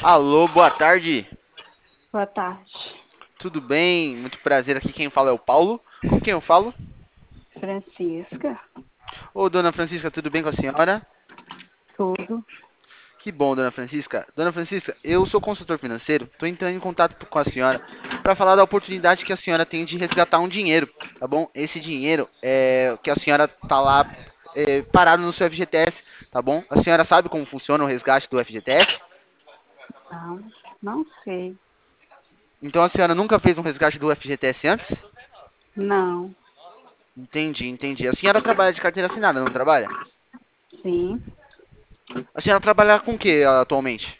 Alô, boa tarde. Boa tarde. Tudo bem? Muito prazer. Aqui quem fala é o Paulo. Com quem eu falo? Francisca, Ô, dona Francisca, tudo bem com a senhora? tudo. Que bom, dona Francisca. Dona Francisca, eu sou consultor financeiro. Estou entrando em contato com a senhora para falar da oportunidade que a senhora tem de resgatar um dinheiro, tá bom? Esse dinheiro é que a senhora tá lá parado no seu FGTS, tá bom? A senhora sabe como funciona o resgate do FGTS? Não, não sei. Então a senhora nunca fez um resgate do FGTS antes? Não, Entendi, entendi. A senhora trabalha de carteira assinada, não trabalha? sim. A senhora trabalha com o que atualmente?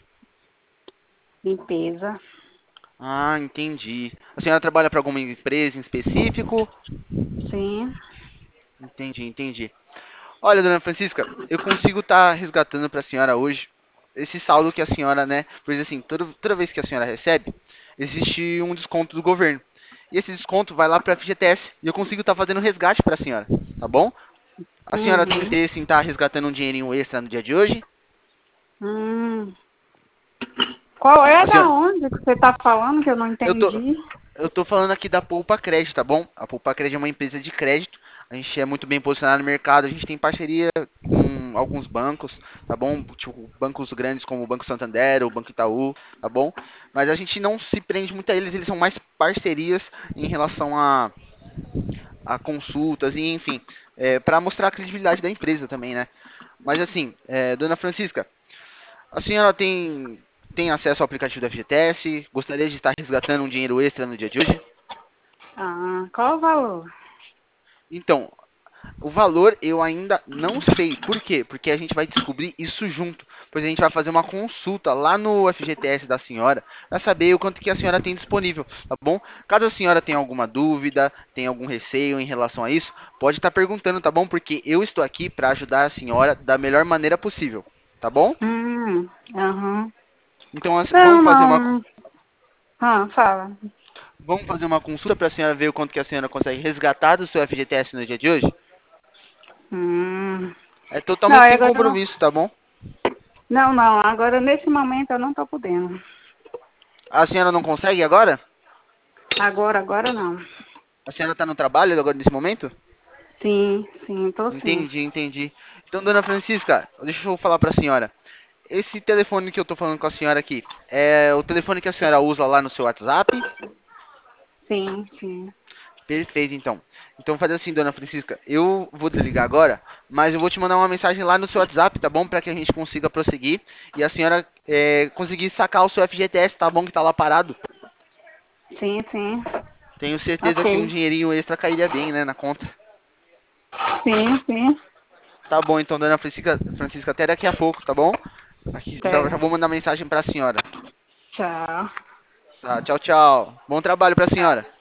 Limpeza, Ah, entendi. A senhora trabalha para alguma empresa em específico? sim. Entendi, entendi. Olha, dona Francisca, eu consigo estar resgatando para a senhora hoje esse saldo que a senhora, né? Pois assim, toda vez que a senhora recebe, existe um desconto do governo. E esse desconto vai lá para a FGTS e eu consigo estar fazendo resgate para a senhora, tá bom? A senhora tem Uhum. interesse em estar resgatando um dinheirinho extra no dia de hoje? Hum. Qual é A da senhora, onde que você está falando que eu não eu tô, entendi? eu tô falando aqui da Poupa Crédito, tá bom? A Poupa Crédito é uma empresa de crédito. A gente é muito bem posicionado no mercado. A gente tem parceria com alguns bancos, tá bom? Tipo, bancos grandes como o Banco Santander, o Banco Itaú, tá bom? Mas a gente não se prende muito a eles. Eles são mais parcerias em relação a consultas e, enfim, para mostrar a credibilidade da empresa também, né? Mas assim, dona Francisca, a senhora tem acesso ao aplicativo da FGTS? Gostaria de estar resgatando um dinheiro extra no dia de hoje? Ah, qual o valor? Então, o valor eu ainda não sei. Por quê? Porque a gente vai descobrir isso junto. Pois a gente vai fazer uma consulta lá no FGTS da senhora para saber o quanto que a senhora tem disponível, tá bom? Caso a senhora tenha alguma dúvida, tenha algum receio em relação a isso, pode estar perguntando, tá bom? Porque eu estou aqui para ajudar a senhora da melhor maneira possível, tá bom? Aham. Então, Não, não. Ah, fala. vamos fazer uma consulta para a senhora ver o quanto que a senhora consegue resgatar do seu FGTS no dia de hoje? Hum. É Não, totalmente sem agora eu não. compromisso, tá bom? Não, não. Agora nesse momento eu não estou podendo. A senhora não consegue agora? Agora não. A senhora está no trabalho agora nesse momento? Sim, sim, tô sim. Entendi, entendi. Então, dona Francisca, deixa eu falar para a senhora. Esse telefone que eu estou falando com a senhora aqui, é o telefone que a senhora usa lá no seu WhatsApp? Sim, sim. Perfeito, então. Então faz assim, dona Francisca, eu vou desligar agora, mas eu vou te mandar uma mensagem lá no seu WhatsApp, tá bom? Para que a gente consiga prosseguir e a senhora conseguir sacar o seu FGTS, tá bom? Que tá lá parado. Sim, sim. Tenho certeza que um Ok. dinheirinho extra cairia bem, né, na conta. Sim, sim. Tá bom, então, dona Francisca, até daqui a pouco, tá bom? Aqui, já Certo. vou mandar mensagem para a senhora. Tchau. Tá, tchau, tchau. Bom trabalho para a senhora.